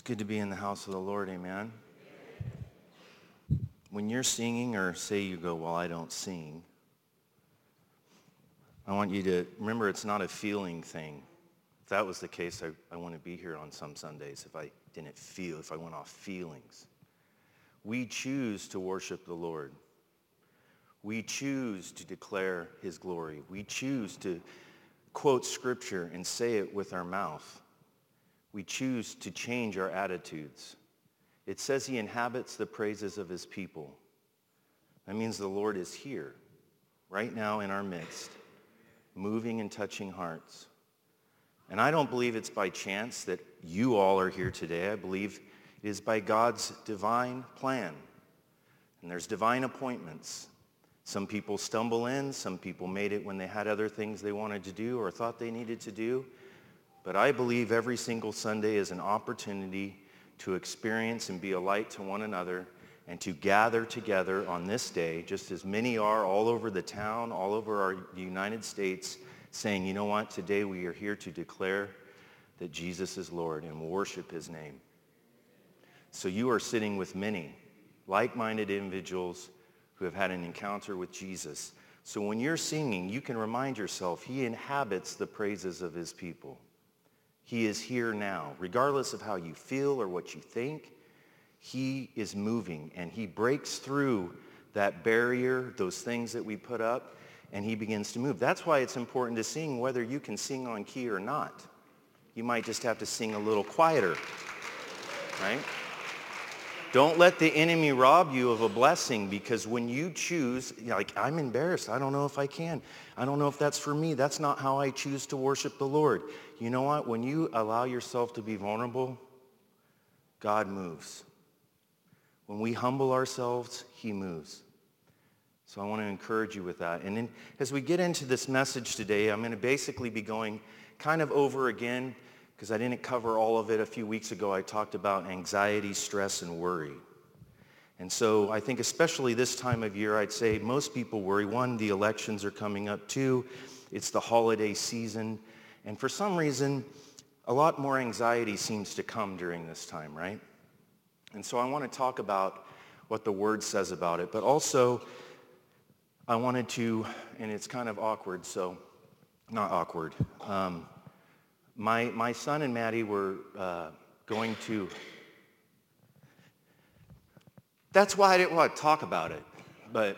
It's good to be in the house of the Lord, amen. When you're singing, or say you go, well, I don't sing, I want you to remember it's not a feeling thing. If that was the case, I wouldn't be here on some Sundays if I didn't feel, if I went off feelings. We choose to worship the Lord. We choose to declare his glory. We choose to quote scripture and say it with our mouth. We choose to change our attitudes. It says he inhabits the praises of his people. That means the Lord is here, right now in our midst, moving and touching hearts. And I don't believe it's by chance that you all are here today. I believe it is by God's divine plan. And there's divine appointments. Some people stumble in. Some people made it when they had other things they wanted to do or thought they needed to do. But I believe every single Sunday is an opportunity to experience and be a light to one another and to gather together on this day, just as many are all over the town, all over the United States, saying, you know what, today we are here to declare that Jesus is Lord and worship his name. So you are sitting with many like-minded individuals who have had an encounter with Jesus. So when you're singing, you can remind yourself he inhabits the praises of his people. He is here now. Regardless of how you feel or what you think, he is moving and he breaks through that barrier, those things that we put up, and he begins to move. That's why it's important to sing whether you can sing on key or not. You might just have to sing a little quieter, right? Don't let the enemy rob you of a blessing, because when you choose, like, I'm embarrassed. I don't know if I can. I don't know if that's for me. That's not how I choose to worship the Lord. You know what? When you allow yourself to be vulnerable, God moves. When we humble ourselves, he moves. So I want to encourage you with that. And then as we get into this message today, I'm going to basically be going kind of over again, because I didn't cover all of it a few weeks ago. I talked about anxiety, stress, and worry. And so I think especially this time of year, I'd say most people worry. One, the elections are coming up. Two, it's the holiday season. And for some reason, a lot more anxiety seems to come during this time, right? And so I want to talk about what the Word says about it. But also, I wanted to, and it's kind of awkward, so not awkward. My son and Maddie were going to, that's why I didn't want to talk about it, but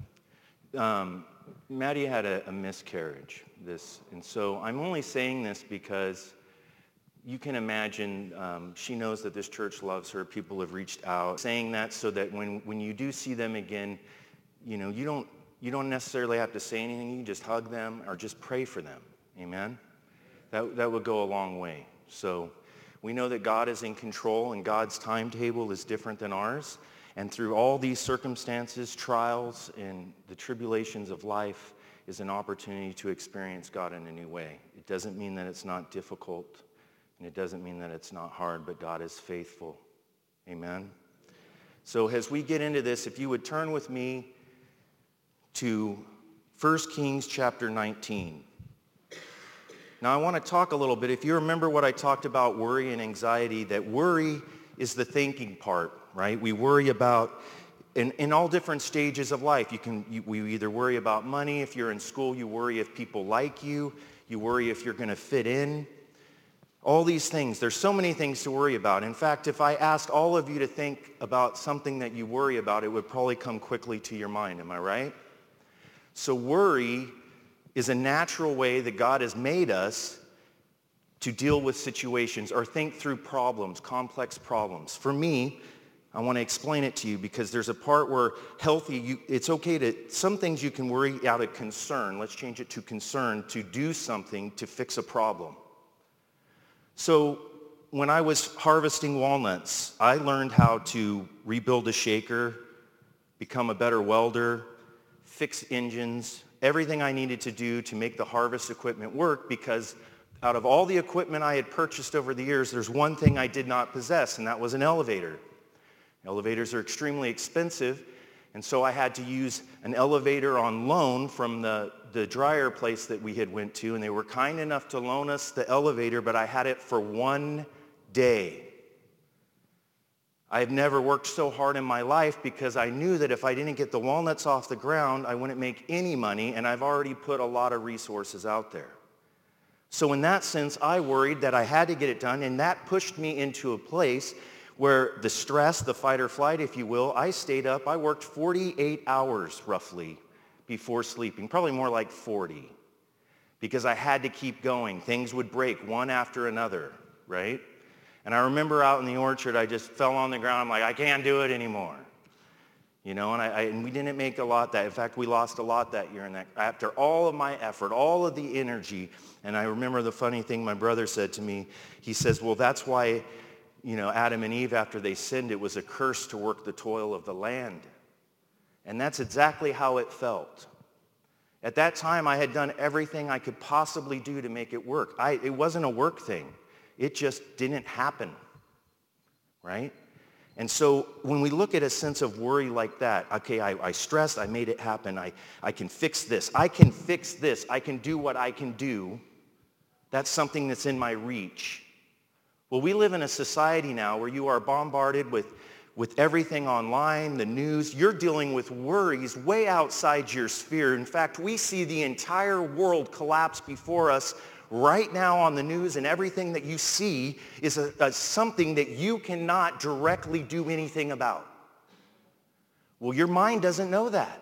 Maddie had a miscarriage, and so I'm only saying this because you can imagine she knows that this church loves her. People have reached out, saying that so that when you do see them again, you know, you don't necessarily have to say anything. You can just hug them or just pray for them. Amen? That would go a long way. So we know that God is in control and God's timetable is different than ours. And through all these circumstances, trials, and the tribulations of life is an opportunity to experience God in a new way. It doesn't mean that it's not difficult, and it doesn't mean that it's not hard, but God is faithful. Amen? So as we get into this, if you would turn with me to 1 Kings chapter 19. Now I want to talk a little bit. If you remember what I talked about worry and anxiety, that worry is the thinking part, right? We worry about, in all different stages of life. We either worry about money. If you're in school, you worry if people like you. You worry if you're going to fit in. All these things. There's so many things to worry about. In fact, if I asked all of you to think about something that you worry about, it would probably come quickly to your mind. Am I right? So worry is a natural way that God has made us to deal with situations or think through problems, complex problems. For me, I want to explain it to you because there's a part where it's okay to, some things you can worry out of concern. Let's change it to concern, to do something to fix a problem. So when I was harvesting walnuts, I learned how to rebuild a shaker, become a better welder, fix engines, everything I needed to do to make the harvest equipment work, because out of all the equipment I had purchased over the years, there's one thing I did not possess, and that was an elevator. Elevators are extremely expensive, and so I had to use an elevator on loan from the dryer place that we had went to, and they were kind enough to loan us the elevator, but I had it for one day. I've never worked so hard in my life because I knew that if I didn't get the walnuts off the ground, I wouldn't make any money, and I've already put a lot of resources out there. So in that sense, I worried that I had to get it done, and that pushed me into a place where the stress, the fight or flight, if you will, I stayed up. I worked 48 hours roughly before sleeping, probably more like 40, because I had to keep going. Things would break one after another, right? And I remember out in the orchard, I just fell on the ground. I'm like, I can't do it anymore. And we didn't make a lot that. In fact, we lost a lot that year. And after all of my effort, all of the energy, and I remember the funny thing my brother said to me. He says, well, that's why, Adam and Eve, after they sinned, it was a curse to work the toil of the land. And that's exactly how it felt. At that time, I had done everything I could possibly do to make it work. It wasn't a work thing. It just didn't happen, right? And so when we look at a sense of worry like that, okay, I stressed, I made it happen, I can fix this, I can fix this, I can do what I can do, that's something that's in my reach. Well, we live in a society now where you are bombarded with everything online, the news. You're dealing with worries way outside your sphere. In fact, we see the entire world collapse before us right now on the news, and everything that you see is something that you cannot directly do anything about. Well, your mind doesn't know that.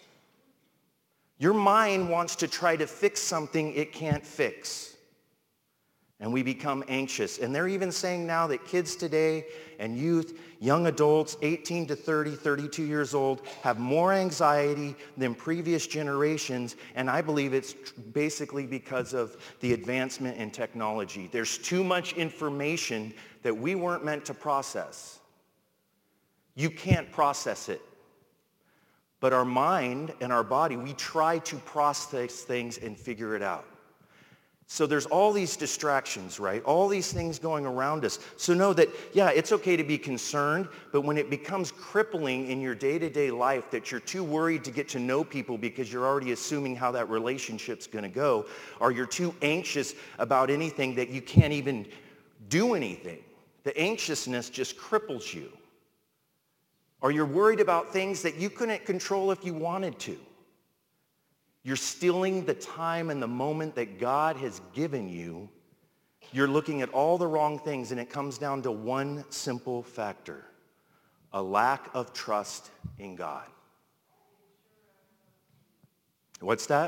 Your mind wants to try to fix something it can't fix. And we become anxious. And they're even saying now that kids today and youth, young adults, 18 to 30, 32 years old, have more anxiety than previous generations. And I believe it's basically because of the advancement in technology. There's too much information that we weren't meant to process. You can't process it. But our mind and our body, we try to process things and figure it out. So there's all these distractions, right? All these things going around us. So know that, yeah, it's okay to be concerned, but when it becomes crippling in your day-to-day life that you're too worried to get to know people because you're already assuming how that relationship's going to go, or you're too anxious about anything that you can't even do anything. The anxiousness just cripples you. Or you're worried about things that you couldn't control if you wanted to. You're stealing the time and the moment that God has given you. You're looking at all the wrong things, and it comes down to one simple factor: a lack of trust in God. What's that?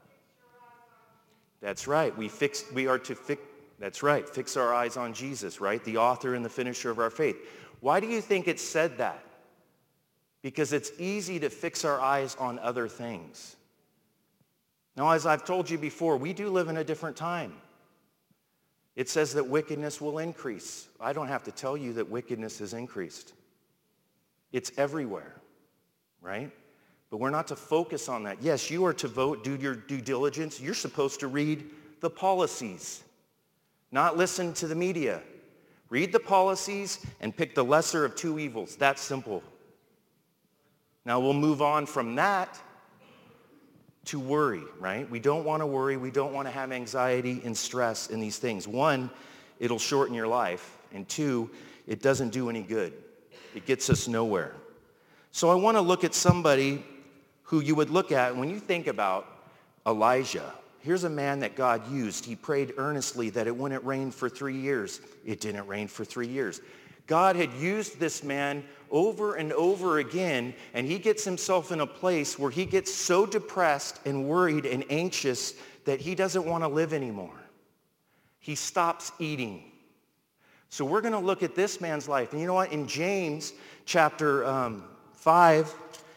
That's right. That's right. Fix our eyes on Jesus, right? The author and the finisher of our faith. Why do you think it said that? Because it's easy to fix our eyes on other things. Now, as I've told you before, we do live in a different time. It says that wickedness will increase. I don't have to tell you that wickedness has increased. It's everywhere, right? But we're not to focus on that. Yes, you are to vote, do your due diligence. You're supposed to read the policies, not listen to the media. Read the policies and pick the lesser of two evils. That's simple. Now we'll move on from that to worry, right? We don't want to worry. We don't want to have anxiety and stress in these things. One, it'll shorten your life. And two, it doesn't do any good. It gets us nowhere. So I want to look at somebody who you would look at, and when you think about Elijah, here's a man that God used. He prayed earnestly that it wouldn't rain for 3 years. It didn't rain for 3 years. God had used this man over and over again, and he gets himself in a place where he gets so depressed and worried and anxious that he doesn't want to live anymore. He stops eating. So we're going to look at this man's life. And you know what? In James chapter 5,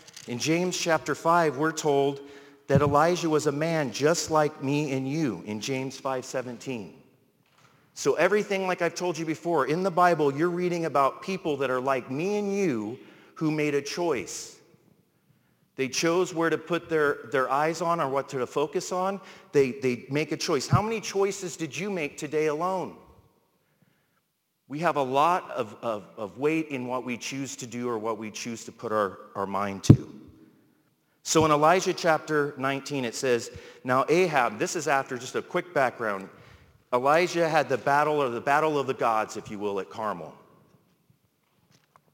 we're told that Elijah was a man just like me and you in James 5:17. So everything, like I've told you before, in the Bible, you're reading about people that are like me and you who made a choice. They chose where to put their eyes on or what to focus on. They make a choice. How many choices did you make today alone? We have a lot of weight in what we choose to do or what we choose to put our mind to. So in Elijah chapter 19, it says, now Ahab, this is after just a quick background. Elijah had the battle of the gods, if you will, at Carmel.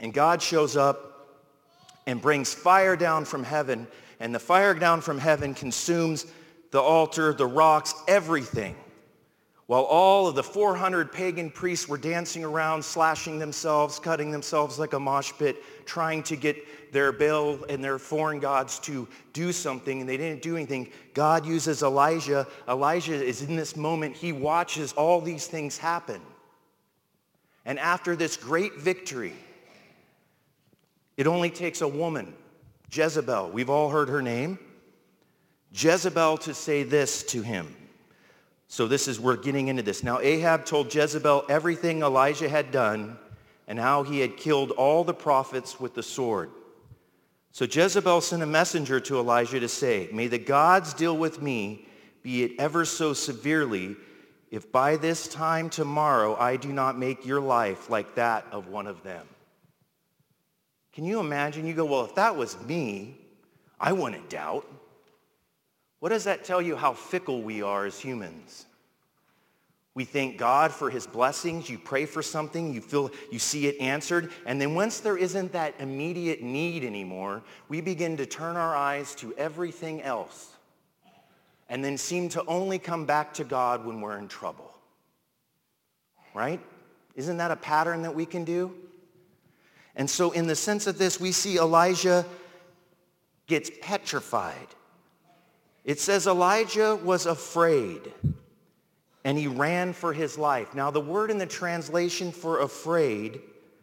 And God shows up and brings fire down from heaven, and the fire down from heaven consumes the altar, the rocks, everything. While all of the 400 pagan priests were dancing around, slashing themselves, cutting themselves like a mosh pit, trying to get their Baal and their foreign gods to do something, and they didn't do anything. God uses Elijah. Elijah is in this moment. He watches all these things happen. And after this great victory, it only takes a woman, Jezebel. We've all heard her name. Jezebel to say this to him. So we're getting into this. Now Ahab told Jezebel everything Elijah had done and how he had killed all the prophets with the sword. So Jezebel sent a messenger to Elijah to say, "May the gods deal with me, be it ever so severely, if by this time tomorrow I do not make your life like that of one of them." Can you imagine? You go, well, if that was me, I wouldn't doubt. What does that tell you how fickle we are as humans? We thank God for his blessings. You pray for something, you see it answered, and then once there isn't that immediate need anymore, we begin to turn our eyes to everything else and then seem to only come back to God when we're in trouble. Right? Isn't that a pattern that we can do? And so in the sense of this, we see Elijah gets petrified. It says Elijah was afraid, and he ran for his life. Now, the word in the translation for afraid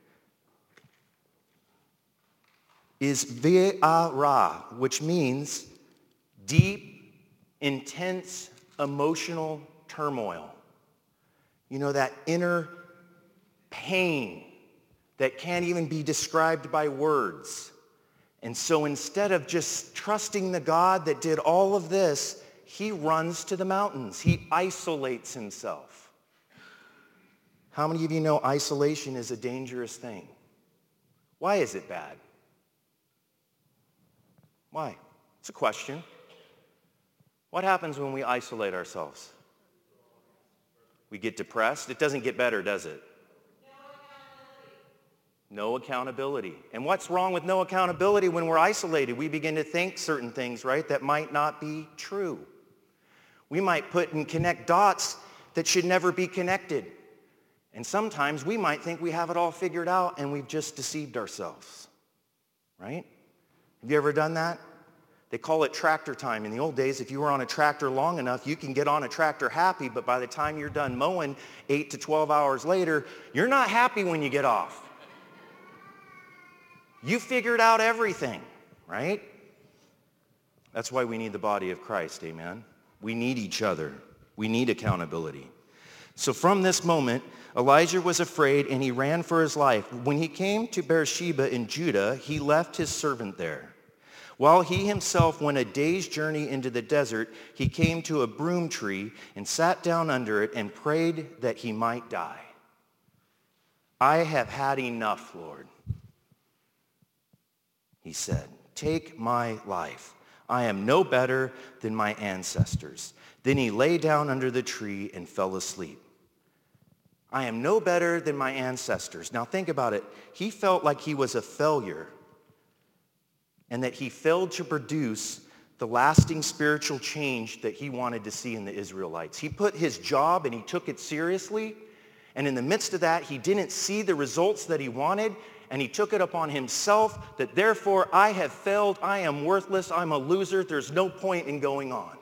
is ve'ara, which means deep, intense, emotional turmoil. You know, that inner pain that can't even be described by words. And so instead of just trusting the God that did all of this, he runs to the mountains. He isolates himself. How many of you know isolation is a dangerous thing? Why is it bad? Why? It's a question. What happens when we isolate ourselves? We get depressed. It doesn't get better, does it? No accountability. And what's wrong with no accountability when we're isolated? We begin to think certain things, right, that might not be true. We might put and connect dots that should never be connected. And sometimes we might think we have it all figured out and we've just deceived ourselves, right? Have you ever done that? They call it tractor time. In the old days, if you were on a tractor long enough, you can get on a tractor happy, but by the time you're done mowing 8 to 12 hours later, you're not happy when you get off. You figured out everything, right? That's why we need the body of Christ, amen? We need each other. We need accountability. So from this moment, Elijah was afraid and he ran for his life. When he came to Beersheba in Judah, he left his servant there. While he himself went a day's journey into the desert, he came to a broom tree and sat down under it and prayed that he might die. "I have had enough, Lord," he said. "Take my life. I am no better than my ancestors." Then he lay down under the tree and fell asleep. I am no better than my ancestors. Now think about it. He felt like he was a failure and that he failed to produce the lasting spiritual change that he wanted to see in the Israelites. He put his job and he took it seriously, and in the midst of that, he didn't see the results that he wanted, and he took it upon himself that therefore I have failed, I am worthless, I'm a loser, there's no point in going on.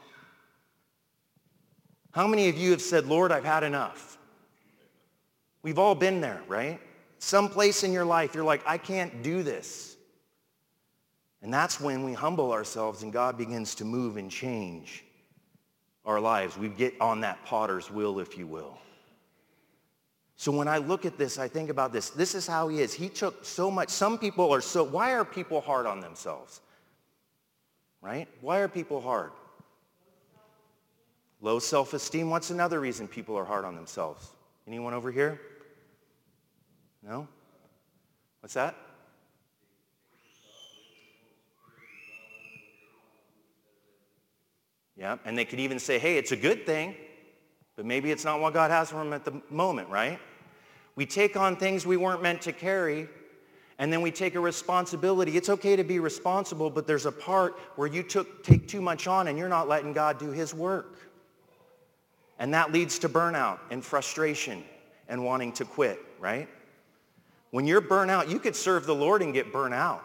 How many of you have said, "Lord, I've had enough"? We've all been there, right? Some place in your life, you're like, "I can't do this." And that's when we humble ourselves and God begins to move and change our lives. We get on that potter's wheel, if you will. So when I look at this, I think about this. This is how he is. He took so much. Some people are so, why are people hard on themselves? Right? Why are people hard? Low self-esteem. What's another reason people are hard on themselves? Anyone over here? No? What's that? Yeah, and they could even say, hey, it's a good thing, but maybe it's not what God has for them at the moment, right? We take on things we weren't meant to carry, And then we take a responsibility. It's okay to be responsible, but there's a part where you take too much on and you're not letting God do his work. And that leads to burnout and frustration and wanting to quit, right? When you're burnt out, you could serve the Lord and get burnt out.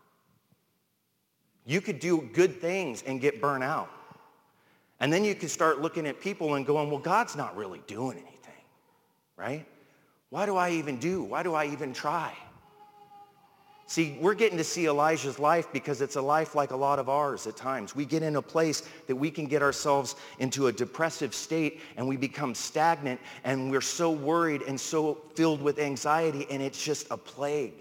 You could do good things and get burnt out. And then you could start looking at people and going, well, God's not really doing anything, right? Why do I even do? Why do I even try? See, we're getting to see Elijah's life because it's a life like a lot of ours at times. We get in a place that we can get ourselves into a depressive state and we become stagnant and we're so worried and so filled with anxiety and it's just a plague.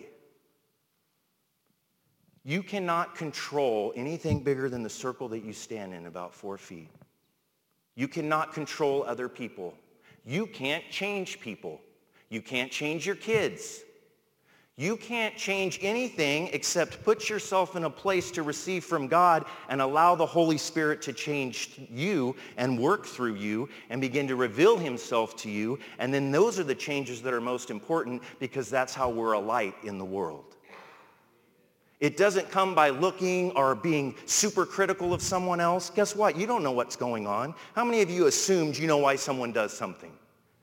You cannot control anything bigger than the circle that you stand in, about 4 feet. You cannot control other people. You can't change people. You can't change your kids. You can't change anything except put yourself in a place to receive from God and allow the Holy Spirit to change you and work through you and begin to reveal himself to you. And then those are the changes that are most important because that's how we're a light in the world. It doesn't come by looking or being super critical of someone else. Guess what? You don't know what's going on. How many of you assumed you know why someone does something?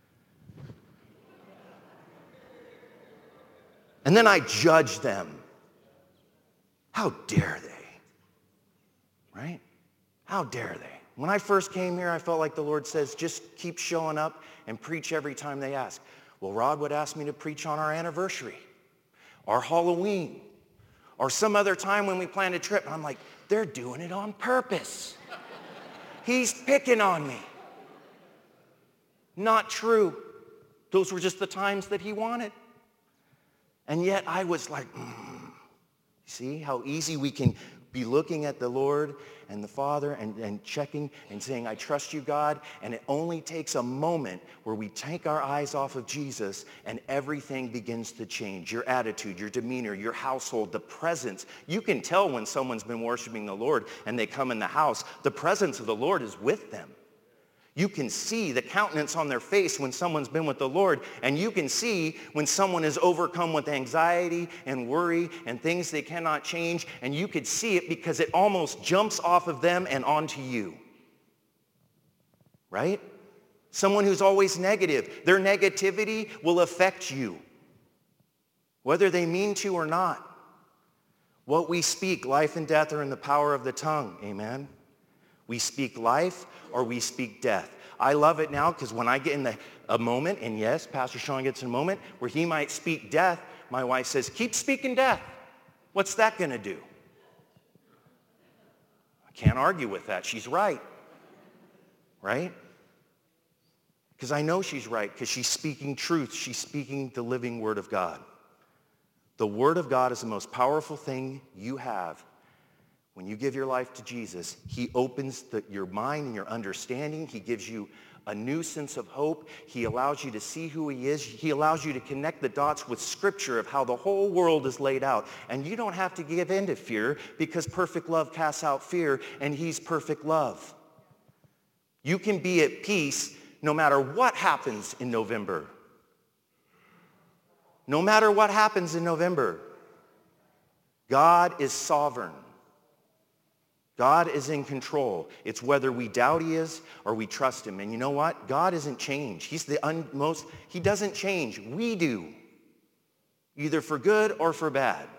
And then I judge them. How dare they? Right? How dare they? When I first came here, I felt like the Lord says, just keep showing up and preach every time they ask. Well, Rod would ask me to preach on our anniversary, our Halloween, or some other time when we planned a trip. And I'm like, they're doing it on purpose. He's picking on me. Not true. Those were just the times that he wanted. And yet I was like, See how easy we can be looking at the Lord and the Father and checking and saying, I trust you, God. And it only takes a moment where we take our eyes off of Jesus and everything begins to change. Your attitude, your demeanor, your household, the presence. You can tell when someone's been worshiping the Lord and they come in the house. The presence of the Lord is with them. You can see the countenance on their face when someone's been with the Lord, and you can see when someone is overcome with anxiety and worry and things they cannot change, and you could see it because it almost jumps off of them and onto you. Right? Someone who's always negative, their negativity will affect you, whether they mean to or not. What we speak, life and death, are in the power of the tongue. Amen? We speak life or we speak death. I love it now because when I get in a moment, and yes, Pastor Sean gets in a moment where he might speak death, my wife says, keep speaking death. What's that going to do? I can't argue with that. She's right. Right? Because I know she's right because she's speaking truth. She's speaking the living Word of God. The Word of God is the most powerful thing you have. When you give your life to Jesus, he opens your mind and your understanding. He gives you a new sense of hope. He allows you to see who he is. He allows you to connect the dots with Scripture of how the whole world is laid out. And you don't have to give in to fear because perfect love casts out fear, and he's perfect love. You can be at peace no matter what happens in November. No matter what happens in November, God is sovereign. God is in control. It's whether we doubt he is or we trust him. And you know what? God isn't changed. He's he doesn't change. We do. Either for good or for bad.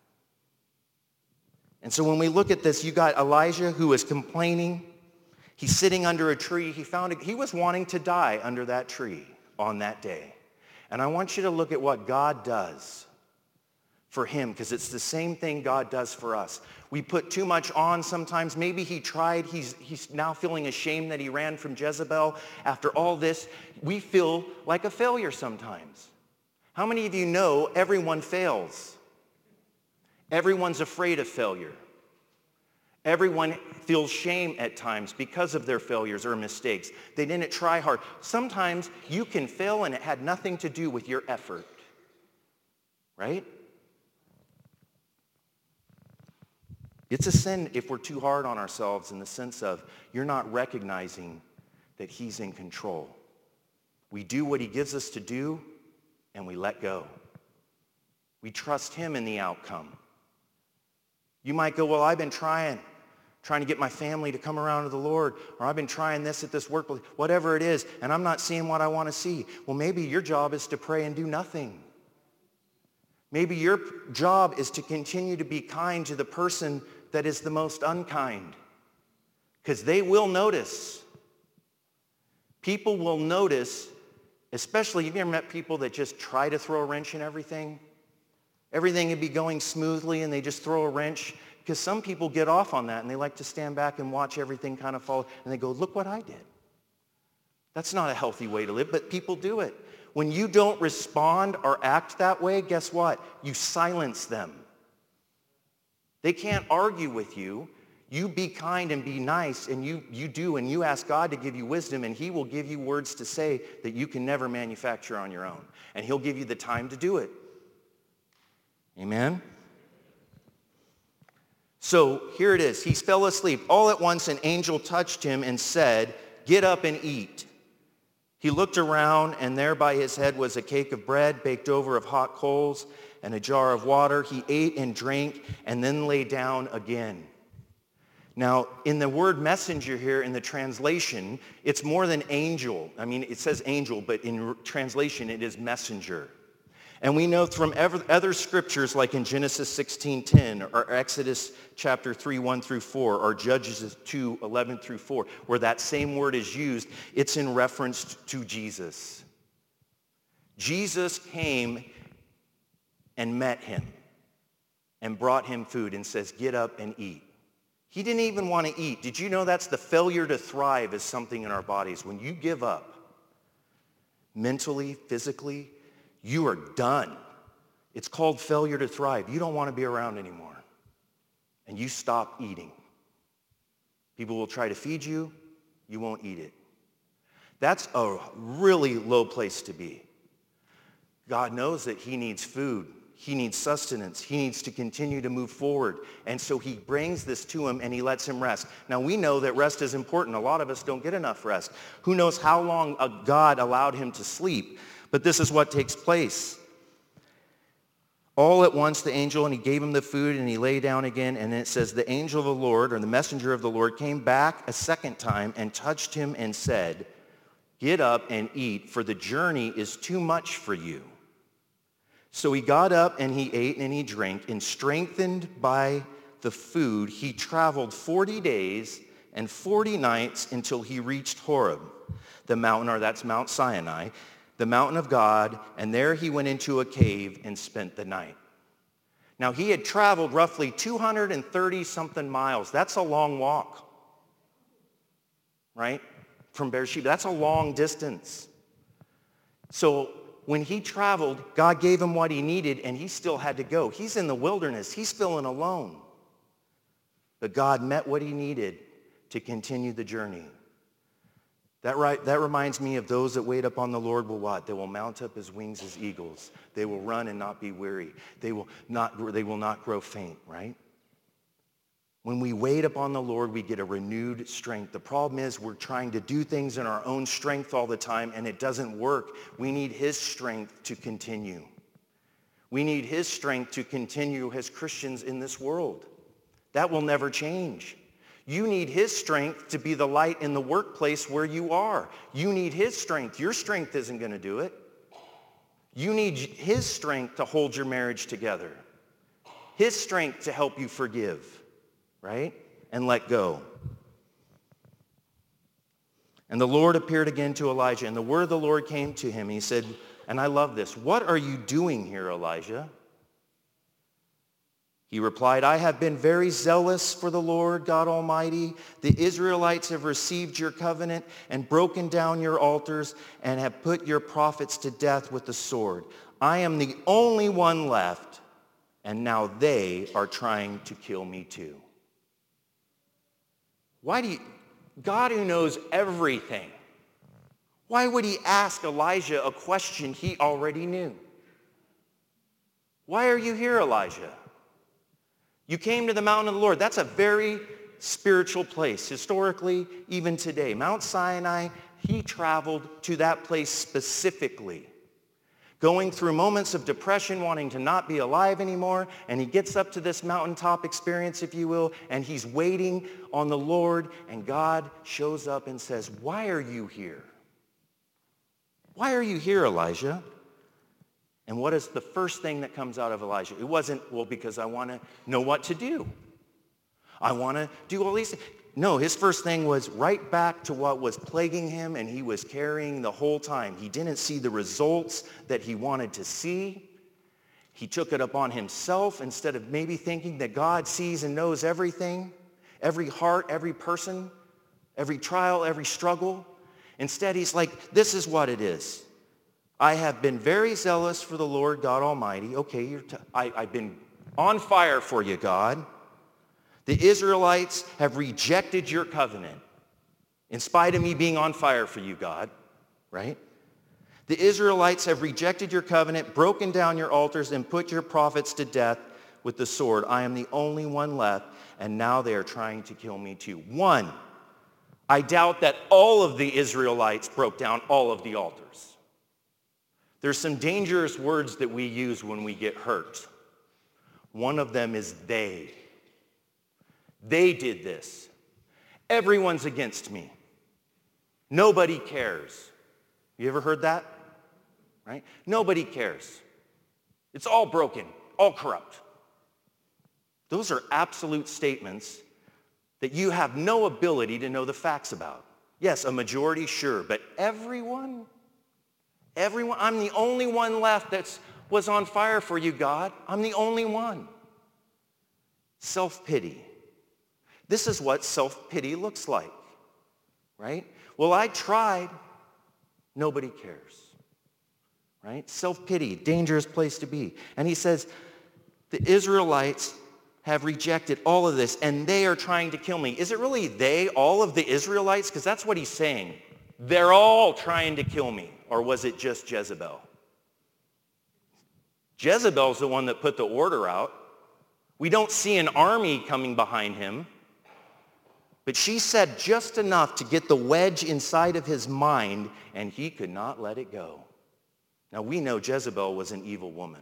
And so when we look at this, you got Elijah who is complaining. He's sitting under a tree. He was wanting to die under that tree on that day. And I want you to look at what God does for him, because it's the same thing God does for us. We put too much on sometimes. Maybe he tried. He's now feeling ashamed that he ran from Jezebel. After all this, we feel like a failure sometimes. How many of you know everyone fails? Everyone's afraid of failure. Everyone feels shame at times because of their failures or mistakes. They didn't try hard. Sometimes you can fail and it had nothing to do with your effort. Right? It's a sin if we're too hard on ourselves in the sense of you're not recognizing that he's in control. We do what he gives us to do and we let go. We trust him in the outcome. You might go, well, I've been trying to get my family to come around to the Lord, or I've been trying this at this workplace, whatever it is, and I'm not seeing what I want to see. Well, maybe your job is to pray and do nothing. Maybe your job is to continue to be kind to the person that is the most unkind, because they will notice. People will notice, especially, have you ever met people that just try to throw a wrench in everything? Everything would be going smoothly and they just throw a wrench, because some people get off on that and they like to stand back and watch everything kind of fall, and they go, look what I did. That's not a healthy way to live, but people do it. When you don't respond or act that way, guess what? You silence them. They can't argue with you. You be kind and be nice, and you do, and you ask God to give you wisdom, and he will give you words to say that you can never manufacture on your own. And he'll give you the time to do it. Amen? So here it is. He fell asleep. All at once an angel touched him and said, get up and eat. He looked around, and there by his head was a cake of bread baked over of hot coals and a jar of water. He ate and drank and then lay down again. Now, in the word messenger here in the translation, it's more than angel. I mean, it says angel, but in translation, it is messenger. And we know from other scriptures, like in Genesis 16:10, or Exodus chapter 3, 1 through 4, or Judges 2, 11 through 4, where that same word is used, it's in reference to Jesus. Jesus came and met him and brought him food and says, get up and eat. He didn't even want to eat. Did you know that's the failure to thrive is something in our bodies? When you give up, mentally, physically, you are done. It's called failure to thrive. You don't want to be around anymore. And you stop eating. People will try to feed you. You won't eat it. That's a really low place to be. God knows that he needs food. He needs sustenance. He needs to continue to move forward. And so he brings this to him and he lets him rest. Now we know that rest is important. A lot of us don't get enough rest. Who knows how long God allowed him to sleep? But this is what takes place. All at once the angel, and he gave him the food, and he lay down again. And it says, the angel of the Lord, or the messenger of the Lord, came back a second time and touched him and said, get up and eat, for the journey is too much for you. So he got up and he ate and he drank, and strengthened by the food, he traveled 40 days and 40 nights until he reached Horeb, the mountain, or that's Mount Sinai, the mountain of God, and there he went into a cave and spent the night. Now he had traveled roughly 230-something miles. That's a long walk, right? From Beersheba. That's a long distance. So when he traveled, God gave him what he needed, and he still had to go. He's in the wilderness. He's feeling alone. But God met what he needed to continue the journey. That reminds me of those that wait upon the Lord will what? They will mount up as wings as eagles. They will run and not be weary. They will not grow faint, right? When we wait upon the Lord, we get a renewed strength. The problem is we're trying to do things in our own strength all the time, and it doesn't work. We need his strength to continue. We need his strength to continue as Christians in this world. That will never change. You need his strength to be the light in the workplace where you are. You need his strength. Your strength isn't going to do it. You need his strength to hold your marriage together. His strength to help you forgive, right? And let go. And the Lord appeared again to Elijah, and the word of the Lord came to him. He said, and I love this, what are you doing here, Elijah? He replied, I have been very zealous for the Lord God Almighty. The Israelites have received your covenant and broken down your altars and have put your prophets to death with the sword. I am the only one left, and now they are trying to kill me too. God who knows everything, why would he ask Elijah a question he already knew? Why are you here, Elijah? You came to the mountain of the Lord. That's a very spiritual place, historically, even today. Mount Sinai, he traveled to that place specifically going through moments of depression, wanting to not be alive anymore, and he gets up to this mountaintop experience, if you will, and he's waiting on the Lord, and God shows up and says, "Why are you here? Why are you here, Elijah?" And what is the first thing that comes out of Elijah? It wasn't, "Well, because I want to know what to do. I want to do all these things." No, his first thing was right back to what was plaguing him and he was carrying the whole time. He didn't see the results that he wanted to see. He took it upon himself instead of maybe thinking that God sees and knows everything, every heart, every person, every trial, every struggle. Instead, he's like, "This is what it is. I have been very zealous for the Lord God Almighty." Okay, I've been on fire for you, God. The Israelites have rejected your covenant in spite of me being on fire for you, God, right? The Israelites have rejected your covenant, broken down your altars, and put your prophets to death with the sword. I am the only one left, and now they are trying to kill me too. One, I doubt that all of the Israelites broke down all of the altars. There's some dangerous words that we use when we get hurt. One of them is they. They did this. Everyone's against me. Nobody cares. You ever heard that? Right? Nobody cares. It's all broken, all corrupt. Those are absolute statements that you have no ability to know the facts about. Yes, a majority, sure, but everyone, I'm the only one left that was on fire for you, God. I'm the only one. Self-pity. This is what self-pity looks like, right? Well, I tried. Nobody cares, right? Self-pity, dangerous place to be. And he says, the Israelites have rejected all of this, and they are trying to kill me. Is it really they, all of the Israelites? Because that's what he's saying. They're all trying to kill me. Or was it just Jezebel? Jezebel's the one that put the order out. We don't see an army coming behind him. But she said just enough to get the wedge inside of his mind, and he could not let it go. Now, we know Jezebel was an evil woman.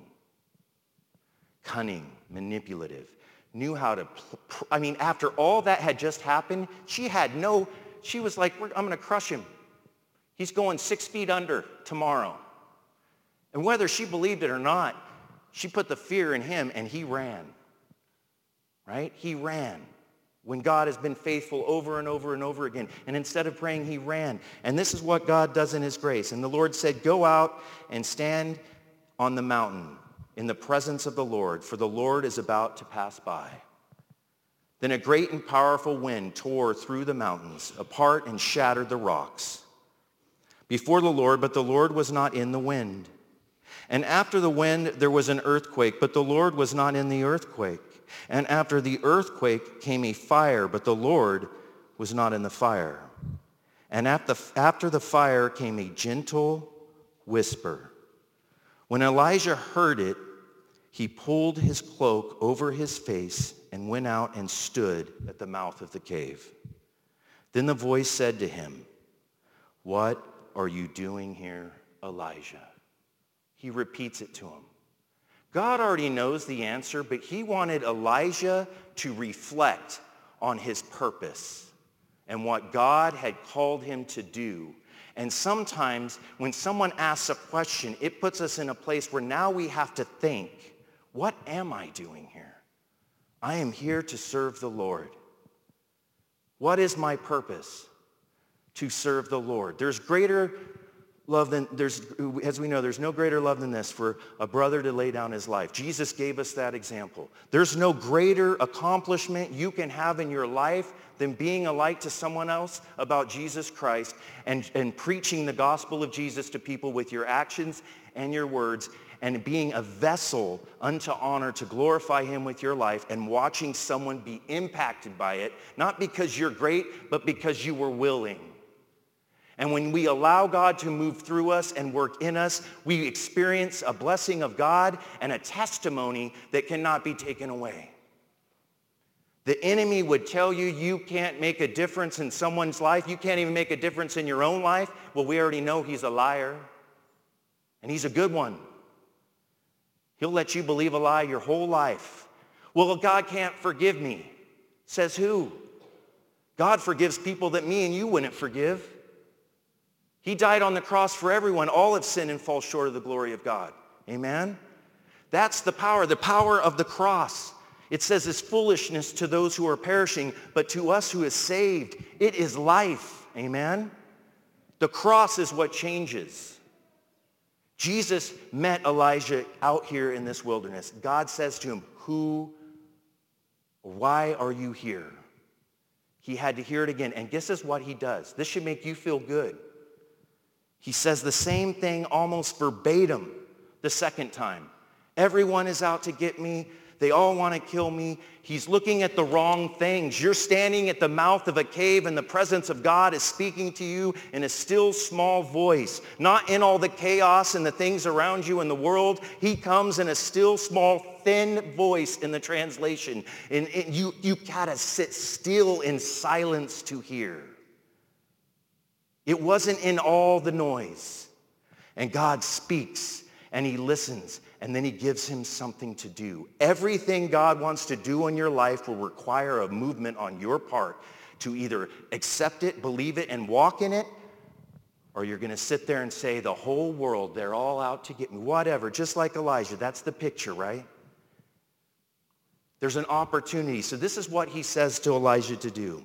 Cunning, manipulative, knew how to, after all that had just happened, she was like, I'm going to crush him. He's going 6 feet under tomorrow. And whether she believed it or not, she put the fear in him, and he ran. Right? He ran. When God has been faithful over and over and over again. And instead of praying, he ran. And this is what God does in his grace. And the Lord said, "Go out and stand on the mountain in the presence of the Lord, for the Lord is about to pass by." Then a great and powerful wind tore through the mountains apart and shattered the rocks before the Lord, but the Lord was not in the wind. And after the wind, there was an earthquake, but the Lord was not in the earthquake. And after the earthquake came a fire, but the Lord was not in the fire. And after the fire came a gentle whisper. When Elijah heard it, he pulled his cloak over his face and went out and stood at the mouth of the cave. Then the voice said to him, "What are you doing here, Elijah?" He repeats it to him. God already knows the answer, but he wanted Elijah to reflect on his purpose and what God had called him to do. And sometimes when someone asks a question, it puts us in a place where now we have to think, what am I doing here? I am here to serve the Lord. What is my purpose? To serve the Lord. There's greater love as we know, there's no greater love than this, for a brother to lay down his life. Jesus gave us that example. There's no greater accomplishment you can have in your life than being a light to someone else about Jesus Christ and preaching the gospel of Jesus to people with your actions and your words, and being a vessel unto honor to glorify him with your life, and watching someone be impacted by it, not because you're great, but because you were willing. And when we allow God to move through us and work in us, we experience a blessing of God and a testimony that cannot be taken away. The enemy would tell you you can't make a difference in someone's life. You can't even make a difference in your own life. Well, we already know he's a liar. And he's a good one. He'll let you believe a lie your whole life. Well, God can't forgive me. Says who? God forgives people that me and you wouldn't forgive. He died on the cross for everyone. All have sinned and fall short of the glory of God. Amen? That's the power of the cross. It says it's foolishness to those who are perishing, but to us who is saved, it is life. Amen? The cross is what changes. Jesus met Elijah out here in this wilderness. God says to him, why are you here? He had to hear it again. And this is what he does. This should make you feel good. He says the same thing almost verbatim the second time. Everyone is out to get me. They all want to kill me. He's looking at the wrong things. You're standing at the mouth of a cave and the presence of God is speaking to you in a still small voice. Not in all the chaos and the things around you in the world. He comes in a still small thin voice in the translation. And you gotta sit still in silence to hear. It wasn't in all the noise. And God speaks and he listens. And then he gives him something to do. Everything God wants to do in your life will require a movement on your part to either accept it, believe it, and walk in it, or you're going to sit there and say, the whole world, they're all out to get me. Whatever, just like Elijah. That's the picture, right? There's an opportunity. So this is what he says to Elijah to do.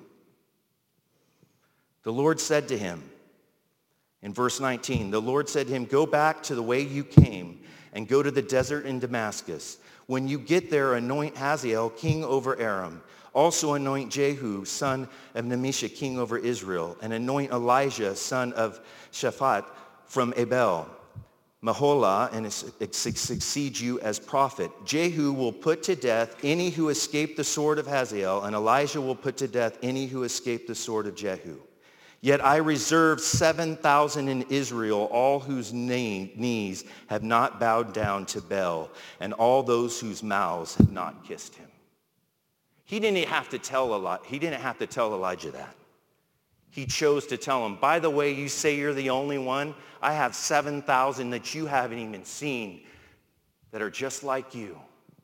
The Lord said to him, in verse 19, the Lord said to him, go back to the way you came and go to the desert in Damascus. When you get there, anoint Hazael king over Aram. Also anoint Jehu, son of Nimshi, king over Israel. And anoint Elijah, son of Shaphat, from Abel, Maholah, and succeed you as prophet. Jehu will put to death any who escape the sword of Hazael, and Elijah will put to death any who escape the sword of Jehu. Yet I reserved 7,000 in Israel, all whose knees have not bowed down to Baal, and all those whose mouths have not kissed him. He didn't have to tell Elijah that. He chose to tell him, by the way, you say you're the only one. I have 7,000 that you haven't even seen that are just like you,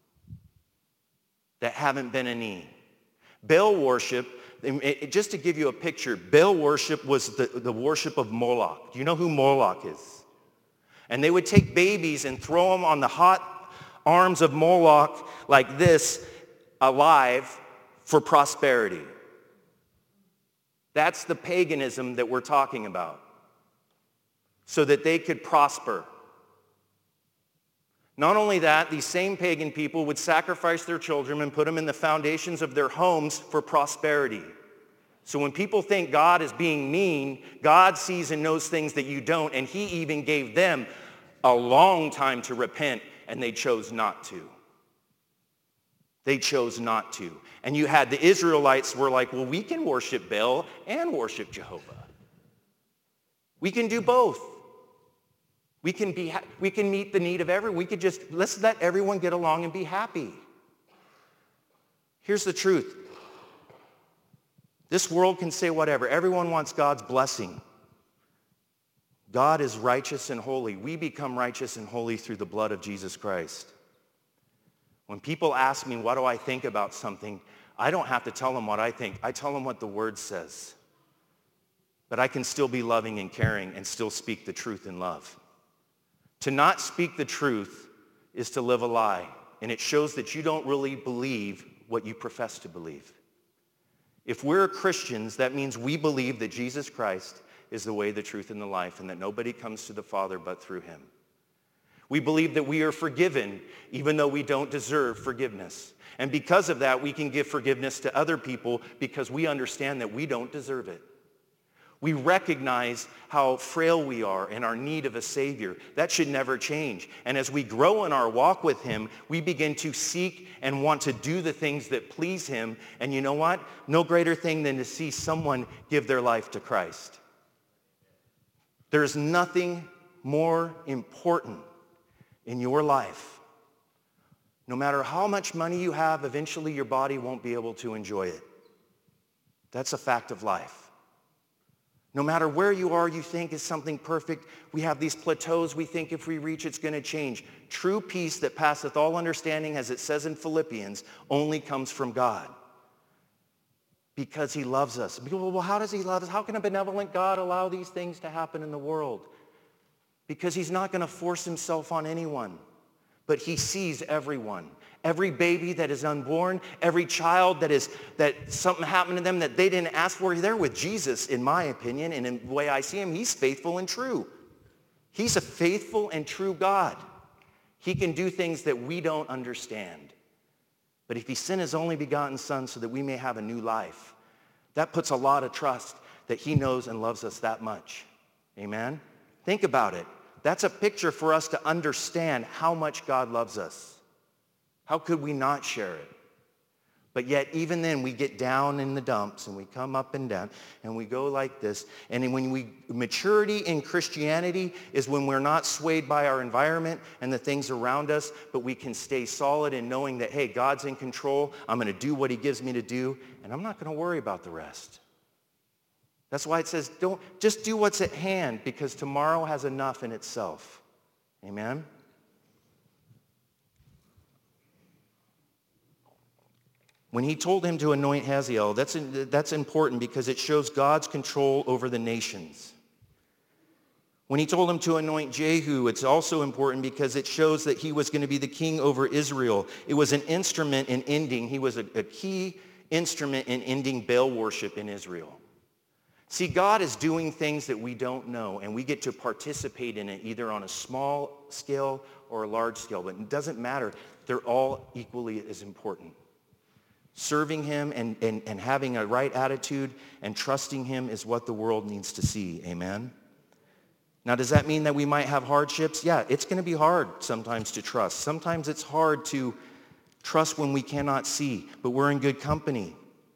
that haven't bent a knee. Baal worship, just to give you a picture, Baal worship was the worship of Moloch. Do you know who Moloch is? And they would take babies and throw them on the hot arms of Moloch like this, alive, for prosperity. That's the paganism that we're talking about. So that they could prosper. Not only that, these same pagan people would sacrifice their children and put them in the foundations of their homes for prosperity. So when people think God is being mean, God sees and knows things that you don't, and he even gave them a long time to repent, and they chose not to. They chose not to. And you had the Israelites were like, well, we can worship Baal and worship Jehovah. We can do both. We can meet the need of everyone. Let's let everyone get along and be happy. Here's the truth. This world can say whatever. Everyone wants God's blessing. God is righteous and holy. We become righteous and holy through the blood of Jesus Christ. When people ask me, what do I think about something, I don't have to tell them what I think. I tell them what the Word says. But I can still be loving and caring and still speak the truth in love. To not speak the truth is to live a lie, and it shows that you don't really believe what you profess to believe. If we're Christians, that means we believe that Jesus Christ is the way, the truth, and the life, and that nobody comes to the Father but through him. We believe that we are forgiven even though we don't deserve forgiveness. And because of that, we can give forgiveness to other people because we understand that we don't deserve it. We recognize how frail we are and our need of a Savior. That should never change. And as we grow in our walk with him, we begin to seek and want to do the things that please him. And you know what? No greater thing than to see someone give their life to Christ. There's nothing more important in your life. No matter how much money you have, eventually your body won't be able to enjoy it. That's a fact of life. No matter where you are, you think is something perfect. We have these plateaus we think if we reach, it's going to change. True peace that passeth all understanding, as it says in Philippians, only comes from God. Because he loves us. Well, how does he love us? How can a benevolent God allow these things to happen in the world? Because he's not going to force himself on anyone. But he sees everyone. Every baby that is unborn, every child that something happened to them that they didn't ask for, they're with Jesus, in my opinion, and in the way I see him, he's faithful and true. He's a faithful and true God. He can do things that we don't understand. But if he sent his only begotten Son so that we may have a new life, that puts a lot of trust that he knows and loves us that much. Amen? Think about it. That's a picture for us to understand how much God loves us. How could we not share it? But yet, even then, we get down in the dumps and we come up and down and we go like this. And when maturity in Christianity is when we're not swayed by our environment and the things around us, but we can stay solid in knowing that, hey, God's in control. I'm going to do what he gives me to do, and I'm not going to worry about the rest. That's why it says, just do what's at hand, because tomorrow has enough in itself. Amen? When he told him to anoint Hazael, that's important because it shows God's control over the nations. When he told him to anoint Jehu, it's also important because it shows that he was going to be the king over Israel. It was an instrument in ending. He was a key instrument in ending Baal worship in Israel. See, God is doing things that we don't know, and we get to participate in it either on a small scale or a large scale. But it doesn't matter. They're all equally as important. Serving him and having a right attitude and trusting him is what the world needs to see. Amen? Now, does that mean that we might have hardships? Yeah, it's going to be hard sometimes to trust. Sometimes it's hard to trust when we cannot see, but we're in good company.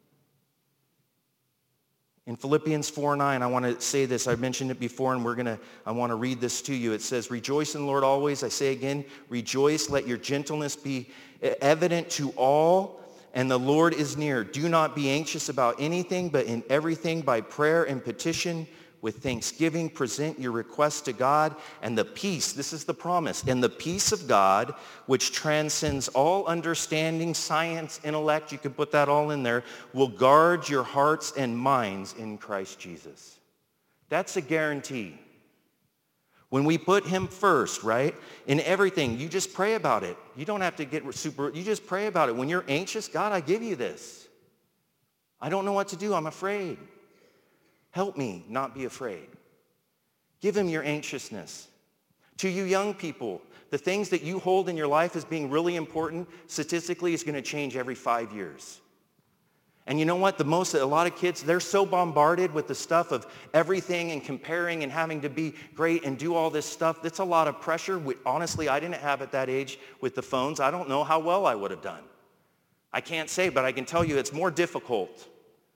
In Philippians 4:9, I want to say this. I mentioned it before, and I want to read this to you. It says, rejoice in the Lord always. I say again, rejoice. Let your gentleness be evident to all, and the Lord is near. Do not be anxious about anything, but in everything by prayer and petition with thanksgiving present your requests to God, and the peace, this is the promise, and the peace of God, which transcends all understanding, science, intellect, you can put that all in there, will guard your hearts and minds in Christ Jesus. That's a guarantee. When we put him first, right, in everything, you just pray about it. You don't have to get you just pray about it. When you're anxious, God, I give you this. I don't know what to do. I'm afraid. Help me not be afraid. Give him your anxiousness. To you young people, the things that you hold in your life as being really important, statistically, is going to change every 5 years. And you know what? A lot of kids, they're so bombarded with the stuff of everything and comparing and having to be great and do all this stuff. That's a lot of pressure. Honestly, I didn't have at that age with the phones. I don't know how well I would have done. I can't say, but I can tell you it's more difficult.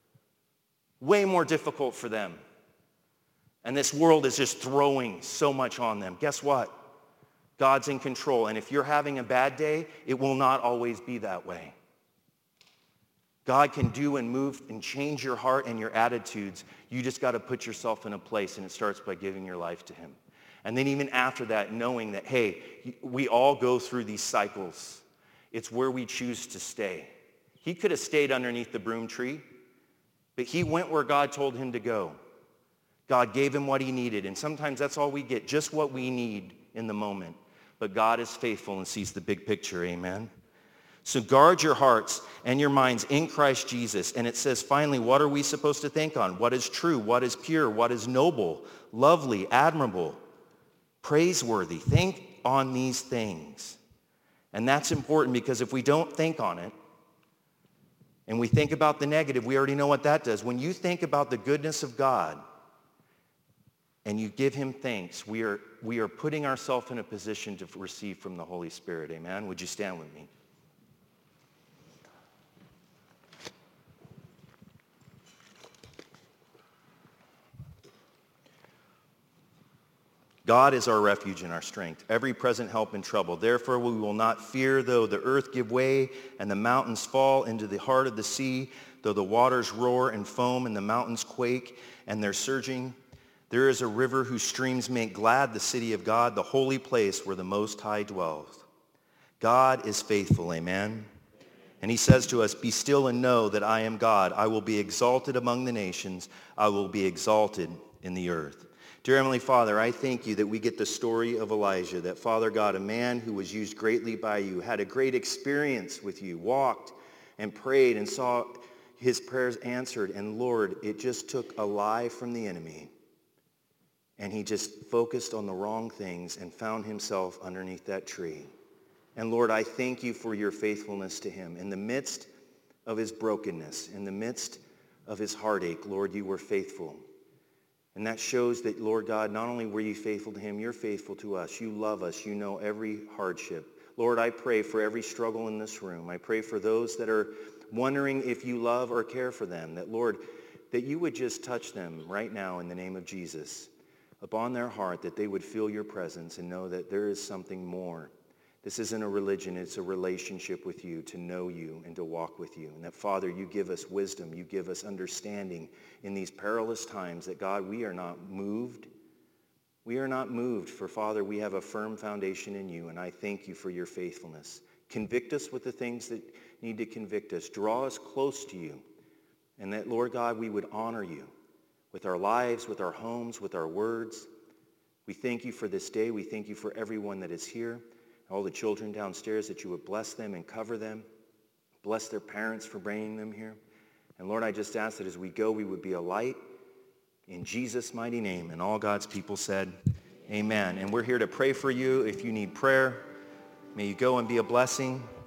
Way more difficult for them. And this world is just throwing so much on them. Guess what? God's in control. And if you're having a bad day, it will not always be that way. God can do and move and change your heart and your attitudes. You just got to put yourself in a place, and it starts by giving your life to him. And then even after that, knowing that, hey, we all go through these cycles. It's where we choose to stay. He could have stayed underneath the broom tree, but he went where God told him to go. God gave him what he needed, and sometimes that's all we get, just what we need in the moment. But God is faithful and sees the big picture, amen? So guard your hearts and your minds in Christ Jesus. And it says, finally, what are we supposed to think on? What is true? What is pure? What is noble, lovely, admirable, praiseworthy? Think on these things. And that's important because if we don't think on it, and we think about the negative, we already know what that does. When you think about the goodness of God and you give him thanks, we are putting ourselves in a position to receive from the Holy Spirit. Amen? Would you stand with me? God is our refuge and our strength, every present help in trouble. Therefore we will not fear, though the earth give way and the mountains fall into the heart of the sea, though the waters roar and foam and the mountains quake and their surging. There is a river whose streams make glad the city of God, the holy place where the Most High dwells. God is faithful, amen. And he says to us, be still and know that I am God. I will be exalted among the nations. I will be exalted in the earth. Dear Heavenly Father, I thank you that we get the story of Elijah, that Father God, a man who was used greatly by you, had a great experience with you, walked and prayed and saw his prayers answered. And Lord, it just took a lie from the enemy. And he just focused on the wrong things and found himself underneath that tree. And Lord, I thank you for your faithfulness to him. In the midst of his brokenness, in the midst of his heartache, Lord, you were faithful. And that shows that, Lord God, not only were you faithful to him, you're faithful to us. You love us. You know every hardship. Lord, I pray for every struggle in this room. I pray for those that are wondering if you love or care for them, that, Lord, that you would just touch them right now in the name of Jesus upon their heart, that they would feel your presence and know that there is something more. This isn't a religion, it's a relationship with you, to know you and to walk with you. And that, Father, you give us wisdom, you give us understanding in these perilous times, that, God, we are not moved. We are not moved, for, Father, we have a firm foundation in you, and I thank you for your faithfulness. Convict us with the things that need to convict us. Draw us close to you, and that, Lord God, we would honor you with our lives, with our homes, with our words. We thank you for this day. We thank you for everyone that is here. All the children downstairs, that you would bless them and cover them. Bless their parents for bringing them here. And Lord, I just ask that as we go, we would be a light in Jesus' mighty name. And all God's people said, amen. And we're here to pray for you if you need prayer. May you go and be a blessing.